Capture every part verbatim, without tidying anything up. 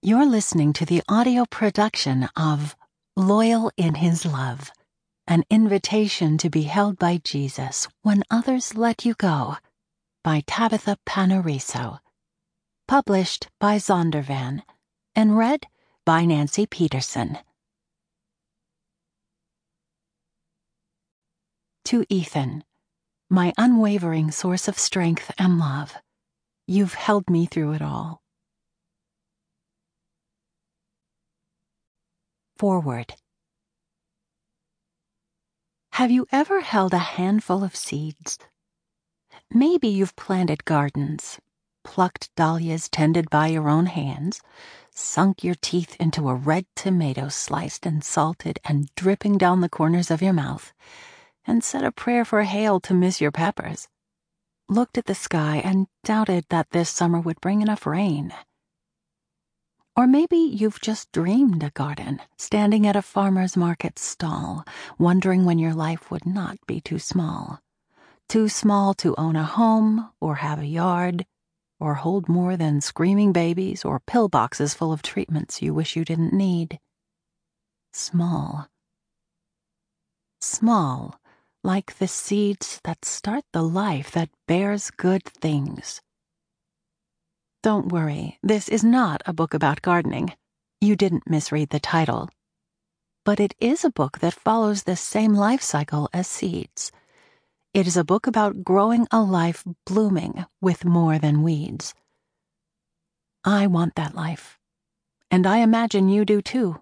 You're listening to the audio production of Loyal in His Love, an invitation to be held by Jesus when others let you go, by Tabitha Panariso. Published by Zondervan and read by Nancy Peterson. To Ethan, my unwavering source of strength and love, you've held me through it all. Forward. Have you ever held a handful of seeds? Maybe you've planted gardens, plucked dahlias tended by your own hands, sunk your teeth into a red tomato sliced and salted and dripping down the corners of your mouth, and said a prayer for hail to miss your peppers, looked at the sky and doubted that this summer would bring enough rain. Or maybe you've just dreamed a garden, standing at a farmer's market stall, wondering when your life would not be too small. Too small to own a home, or have a yard, or hold more than screaming babies or pill boxes full of treatments you wish you didn't need. Small. Small, like the seeds that start the life that bears good things. Don't worry, this is not a book about gardening. You didn't misread the title. But it is a book that follows the same life cycle as seeds. It is a book about growing a life blooming with more than weeds. I want that life, and I imagine you do too.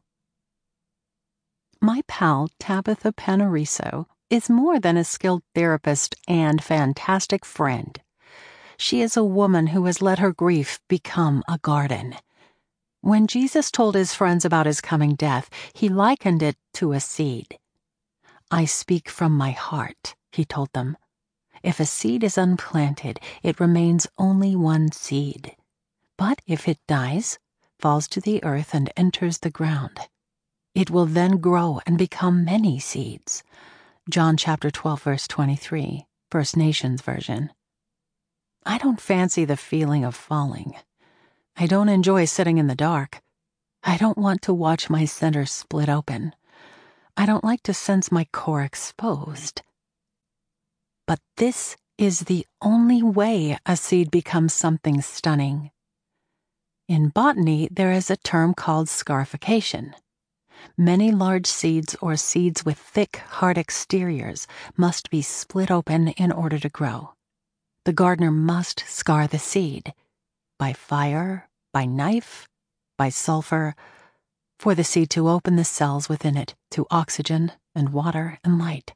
My pal Tabitha Panariso is more than a skilled therapist and fantastic friend. She is a woman who has let her grief become a garden. When Jesus told his friends about his coming death, he likened it to a seed. I speak from my heart, he told them. If a seed is unplanted, it remains only one seed. But if it dies, falls to the earth and enters the ground, it will then grow and become many seeds. John chapter twelve, verse twenty-three, First Nations version. I don't fancy the feeling of falling. I don't enjoy sitting in the dark. I don't want to watch my center split open. I don't like to sense my core exposed. But this is the only way a seed becomes something stunning. In botany, there is a term called scarification. Many large seeds or seeds with thick, hard exteriors must be split open in order to grow. The gardener must scar the seed, by fire, by knife, by sulfur, for the seed to open the cells within it to oxygen and water and light.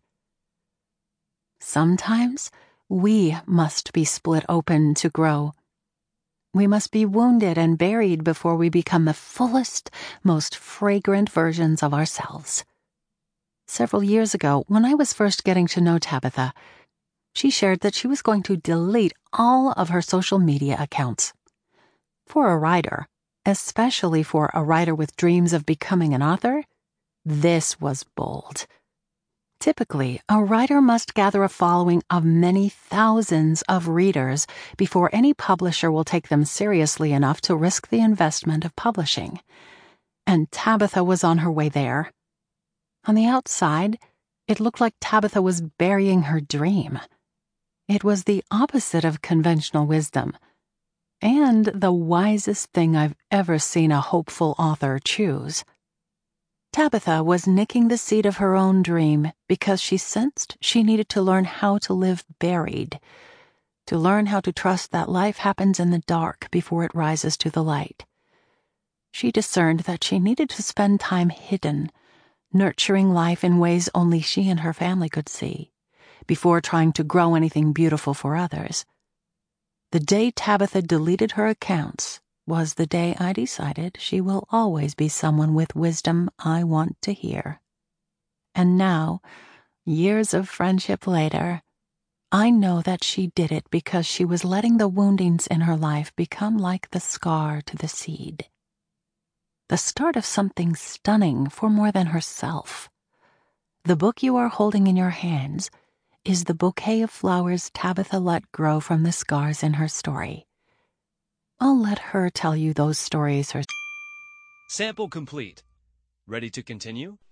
Sometimes we must be split open to grow. We must be wounded and buried before we become the fullest, most fragrant versions of ourselves. Several years ago, when I was first getting to know Tabitha, she shared that she was going to delete all of her social media accounts. For a writer, especially for a writer with dreams of becoming an author, this was bold. Typically, a writer must gather a following of many thousands of readers before any publisher will take them seriously enough to risk the investment of publishing. And Tabitha was on her way there. On the outside, it looked like Tabitha was burying her dream. It was the opposite of conventional wisdom, and the wisest thing I've ever seen a hopeful author choose. Tabitha was nicking the seed of her own dream because she sensed she needed to learn how to live buried, to learn how to trust that life happens in the dark before it rises to the light. She discerned that she needed to spend time hidden, nurturing life in ways only she and her family could see, before trying to grow anything beautiful for others. The day Tabitha deleted her accounts was the day I decided she will always be someone with wisdom I want to hear. And now, years of friendship later, I know that she did it because she was letting the woundings in her life become like the scar to the seed. The start of something stunning for more than herself. The book you are holding in your hands is the bouquet of flowers Tabitha let grow from the scars in her story. I'll let her tell you those stories herself. Sample complete. Ready to continue?